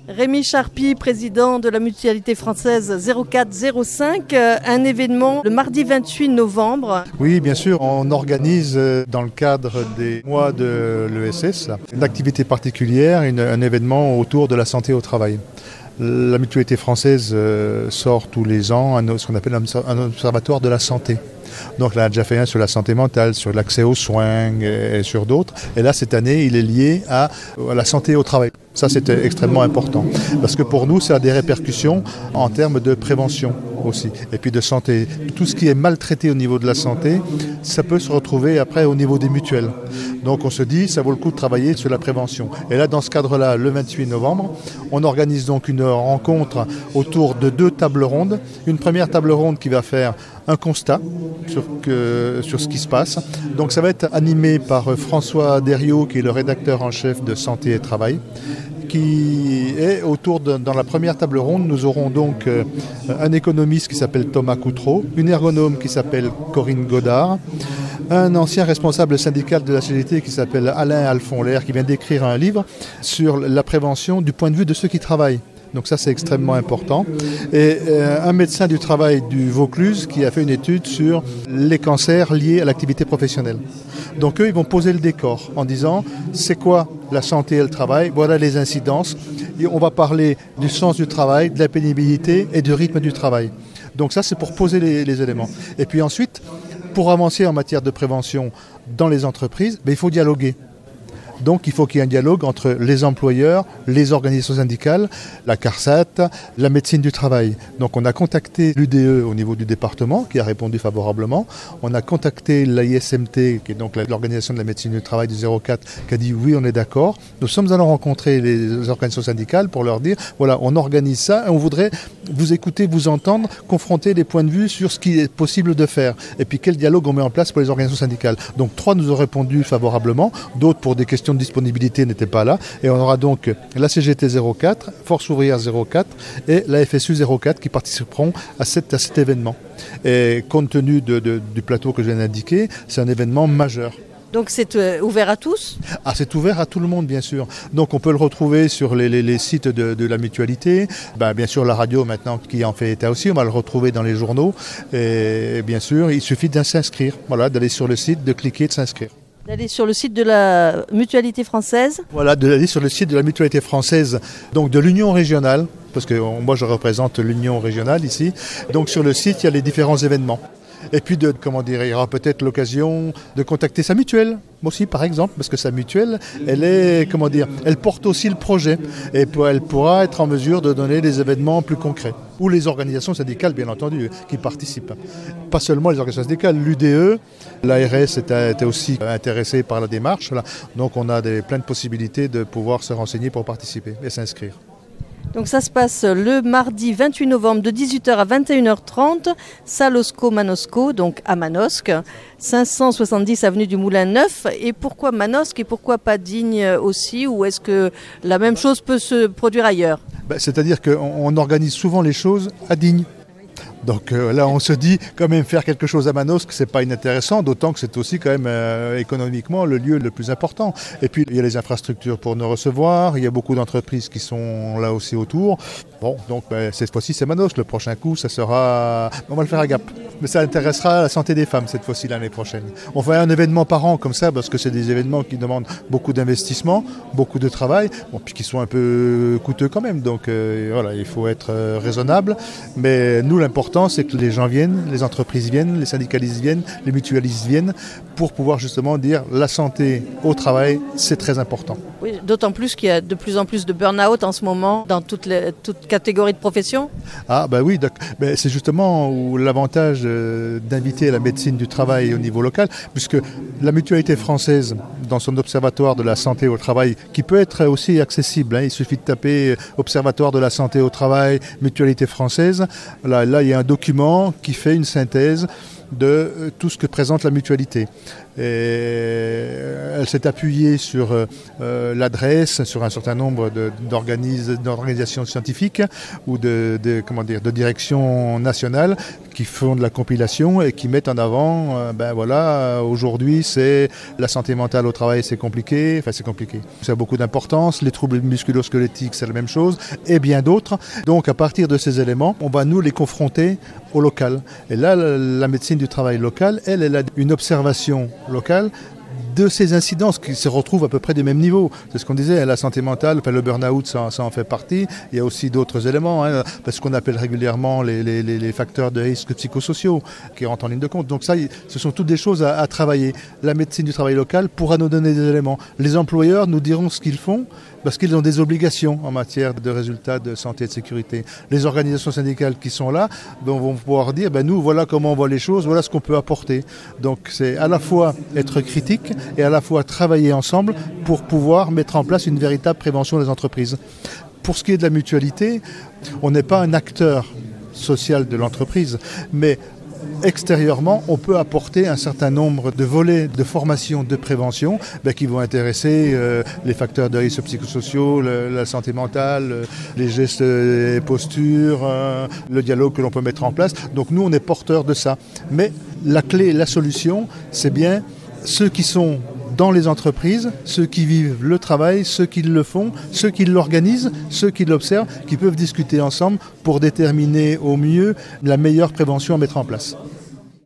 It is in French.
Rémi Charpie, président de la mutualité française 0405, un événement le mardi 28 novembre. Oui, bien sûr, on organise dans le cadre des mois de l'ESS une activité particulière, un événement autour de la santé au travail. La mutualité française sort tous les ans ce qu'on appelle un observatoire de la santé. Donc là, on a déjà fait un sur la santé mentale, sur l'accès aux soins et sur d'autres. Et là, cette année, il est lié à la santé au travail. Ça, c'était extrêmement important. Parce que pour nous, ça a des répercussions en termes de prévention aussi. Et puis de santé. Tout ce qui est maltraité au niveau de la santé, ça peut se retrouver après au niveau des mutuelles. Donc on se dit, ça vaut le coup de travailler sur la prévention. Et là, dans ce cadre-là, le 28 novembre, on organise donc une rencontre autour de 2 tables rondes. Une première table ronde qui va faire un constat sur ce qui se passe. Donc ça va être animé par François Deriot, qui est le rédacteur en chef de Santé et Travail, qui est dans la première table ronde, nous aurons donc un économiste qui s'appelle Thomas Coutreau, une ergonome qui s'appelle Corinne Godard, un ancien responsable syndical de la CGT qui s'appelle Alain Alfonlaire, qui vient d'écrire un livre sur la prévention du point de vue de ceux qui travaillent. Donc ça, c'est extrêmement important. Et un médecin du travail du Vaucluse qui a fait une étude sur les cancers liés à l'activité professionnelle. Donc eux, ils vont poser le décor en disant, c'est quoi la santé et le travail? Voilà les incidences. Et on va parler du sens du travail, de la pénibilité et du rythme du travail. Donc ça, c'est pour poser les éléments. Et puis ensuite, pour avancer en matière de prévention dans les entreprises, il faut dialoguer. Donc il faut qu'il y ait un dialogue entre les employeurs, les organisations syndicales, la CARSAT, la médecine du travail. Donc on a contacté l'UDE au niveau du département qui a répondu favorablement. On a contacté l'AISMT, qui est donc l'organisation de la médecine du travail du 04, qui a dit oui, on est d'accord. Nous sommes allés rencontrer les organisations syndicales pour leur dire voilà, on organise ça et on voudrait vous écouter, vous entendre, confronter les points de vue sur ce qui est possible de faire. Et puis quel dialogue on met en place pour les organisations syndicales. Donc 3 nous ont répondu favorablement, d'autres pour des questions de disponibilité n'étaient pas là. Et on aura donc la CGT 04, Force ouvrière 04 et la FSU 04 qui participeront à cet événement. Et compte tenu du plateau que je viens d'indiquer, c'est un événement majeur. Donc c'est ouvert à tous ? Ah, c'est ouvert à tout le monde, bien sûr. Donc on peut le retrouver sur les sites de la mutualité. Bien sûr, la radio maintenant qui en fait état aussi, on va le retrouver dans les journaux. Et bien sûr, il suffit de s'inscrire. Voilà, d'aller sur le site, de cliquer, de s'inscrire. D'aller sur le site de la mutualité française ? Voilà, d'aller sur le site de la mutualité française, donc de l'Union régionale, parce que moi je représente l'Union régionale ici. Donc sur le site, il y a les différents événements. Et puis, il y aura peut-être l'occasion de contacter sa mutuelle, aussi par exemple, parce que sa mutuelle, elle porte aussi le projet. Et elle pourra être en mesure de donner des événements plus concrets. Ou les organisations syndicales, bien entendu, qui participent. Pas seulement les organisations syndicales, l'UDE, l'ARS était aussi intéressée par la démarche. Là. Donc on a plein de possibilités de pouvoir se renseigner pour participer et s'inscrire. Donc ça se passe le mardi 28 novembre de 18h à 21h30, salle Osco Manosco, donc à Manosque, 570 avenue du Moulin Neuf. Et pourquoi Manosque et pourquoi pas Digne aussi? Ou est-ce que la même chose peut se produire ailleurs? C'est-à-dire qu'on organise souvent les choses à Digne. Donc là, on se dit quand même faire quelque chose à Manosque, c'est pas inintéressant, d'autant que c'est aussi quand même économiquement le lieu le plus important. Et puis il y a les infrastructures pour nous recevoir, il y a beaucoup d'entreprises qui sont là aussi autour. Bon, donc cette fois-ci c'est Manosque, le prochain coup ça sera, on va le faire à Gap. Mais ça intéressera la santé des femmes cette fois-ci l'année prochaine. On fait un événement par an comme ça parce que c'est des événements qui demandent beaucoup d'investissement, beaucoup de travail, puis qui sont un peu coûteux quand même. Donc voilà, il faut être raisonnable. Mais nous l'important c'est que les gens viennent, les entreprises viennent, les syndicalistes viennent, les mutualistes viennent pour pouvoir justement dire la santé au travail, c'est très important. Oui, d'autant plus qu'il y a de plus en plus de burn-out en ce moment dans toute catégorie de profession. Ah oui, c'est justement où l'avantage d'inviter la médecine du travail au niveau local, puisque la mutualité française, dans son observatoire de la santé au travail, qui peut être aussi accessible, il suffit de taper observatoire de la santé au travail, mutualité française, là il y a un document qui fait une synthèse de tout ce que présente la mutualité. Et elle s'est appuyée sur l'adresse, sur un certain nombre d'organisations scientifiques ou de directions nationales qui font de la compilation et qui mettent en avant, aujourd'hui c'est la santé mentale au travail, c'est compliqué, ça a beaucoup d'importance, les troubles musculo-squelettiques c'est la même chose, et bien d'autres. Donc à partir de ces éléments, on va nous les confronter au local. Et là, la médecine du travail locale, elle a une observation locale de ces incidences qui se retrouvent à peu près du même niveau. C'est ce qu'on disait, la santé mentale, le burn-out, ça en fait partie. Il y a aussi d'autres éléments, parce qu'on appelle régulièrement les facteurs de risque psychosociaux qui rentrent en ligne de compte. Donc ça, ce sont toutes des choses à travailler. La médecine du travail local pourra nous donner des éléments. Les employeurs nous diront ce qu'ils font, parce qu'ils ont des obligations en matière de résultats de santé et de sécurité. Les organisations syndicales qui sont là vont pouvoir dire, nous, voilà comment on voit les choses, voilà ce qu'on peut apporter. Donc c'est à la fois être critique et à la fois travailler ensemble pour pouvoir mettre en place une véritable prévention des entreprises. Pour ce qui est de la mutualité, on n'est pas un acteur social de l'entreprise, mais extérieurement, on peut apporter un certain nombre de volets de formation, de prévention qui vont intéresser les facteurs de risque psychosociaux, la santé mentale, les gestes et postures, le dialogue que l'on peut mettre en place. Donc nous, on est porteurs de ça. Mais la clé, la solution, c'est bien ceux qui sont dans les entreprises, ceux qui vivent le travail, ceux qui le font, ceux qui l'organisent, ceux qui l'observent, qui peuvent discuter ensemble pour déterminer au mieux la meilleure prévention à mettre en place.